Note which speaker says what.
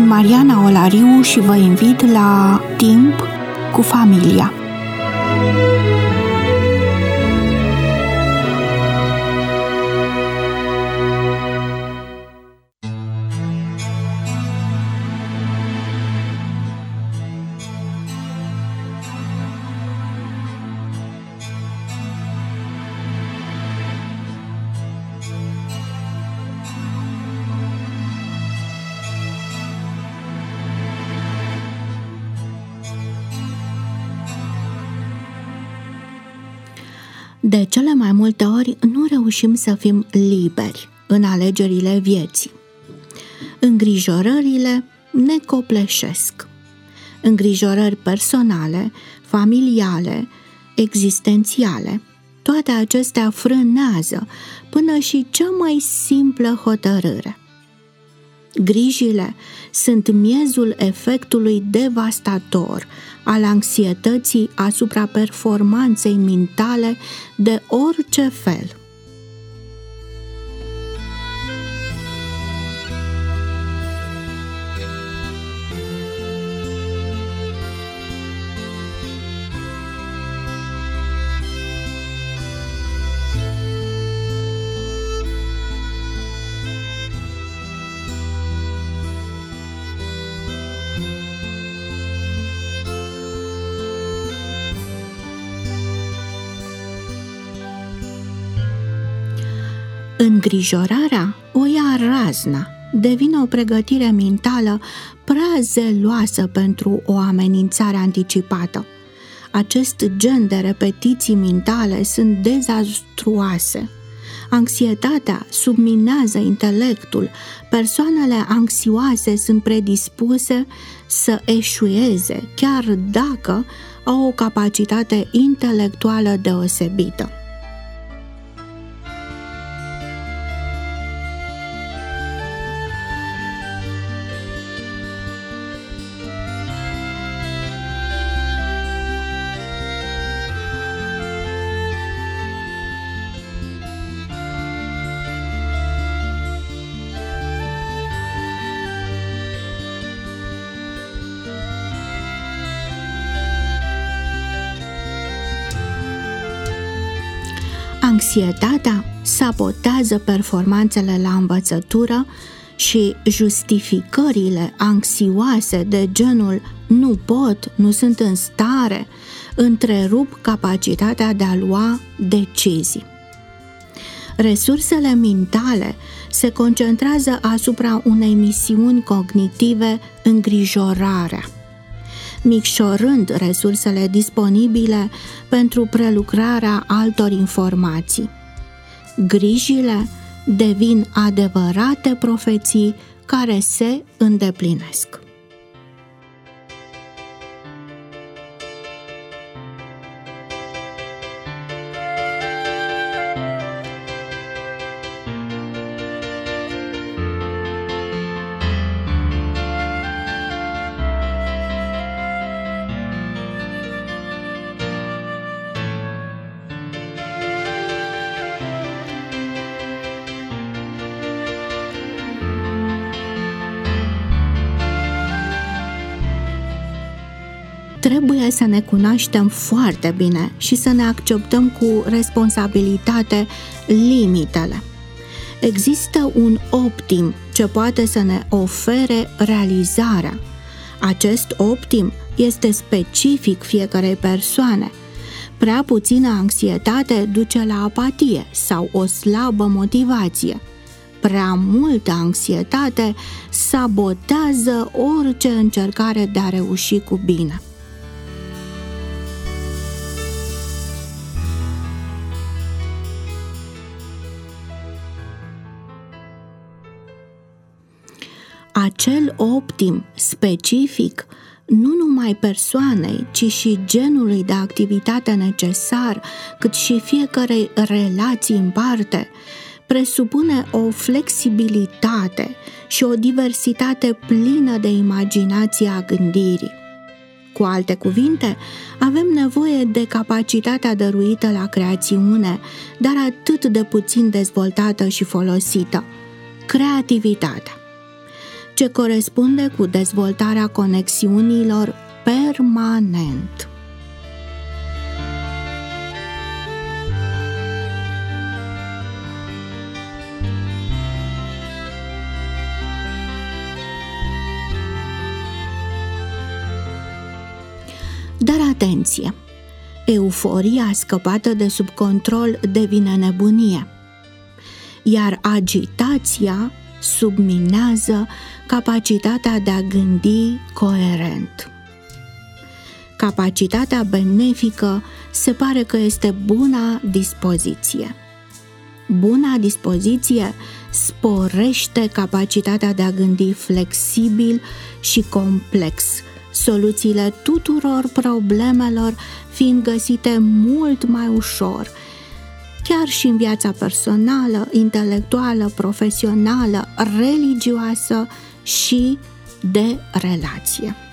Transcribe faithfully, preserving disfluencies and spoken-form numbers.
Speaker 1: Sunt Mariana Olariu și vă invit la Timp cu familia. De cele mai multe ori nu reușim să fim liberi în alegerile vieții. Îngrijorările ne copleșesc. Îngrijorări personale, familiale, existențiale. Toate acestea frânează până și cea mai simplă hotărâre. Grijile sunt miezul efectului devastator al anxietății asupra performanței mentale de orice fel. Îngrijorarea o ia razna, devine o pregătire mentală prea zeloasă pentru o amenințare anticipată. Acest gen de repetiții mentale sunt dezastruoase. Anxietatea subminează intelectul, persoanele anxioase sunt predispuse să eșueze, chiar dacă au o capacitate intelectuală deosebită. Anxietatea sabotează performanțele la învățătură și justificările anxioase de genul nu pot, nu sunt în stare, întrerup capacitatea de a lua decizii. Resursele mentale se concentrează asupra unei misiuni cognitive, îngrijorarea, micșorând resursele disponibile pentru prelucrarea altor informații. Grijile devin adevărate profeții care se îndeplinesc. Trebuie să ne cunoaștem foarte bine și să ne acceptăm cu responsabilitate limitele. Există un optim ce poate să ne ofere realizarea. Acest optim este specific fiecarei persoane. Prea puțină anxietate duce la apatie sau o slabă motivație. Prea multă anxietate sabotează orice încercare de a reuși cu bine. Acel optim specific nu numai persoanei, ci și genului de activitate necesar, cât și fiecarei relații în parte, presupune o flexibilitate și o diversitate plină de imaginație a gândirii. Cu alte cuvinte, avem nevoie de capacitatea dăruită la creațiune, dar atât de puțin dezvoltată și folosită: creativitatea. ce corespunde cu dezvoltarea conexiunilor permanent. Dar atenție! Euforia scăpată de sub control devine nebunie, iar agitația subminează capacitatea de a gândi coerent. Capacitatea benefică se pare că este buna dispoziție. Buna dispoziție sporește capacitatea de a gândi flexibil și complex, soluțiile tuturor problemelor fiind găsite mult mai ușor, chiar și în viața personală, intelectuală, profesională, religioasă și de relație.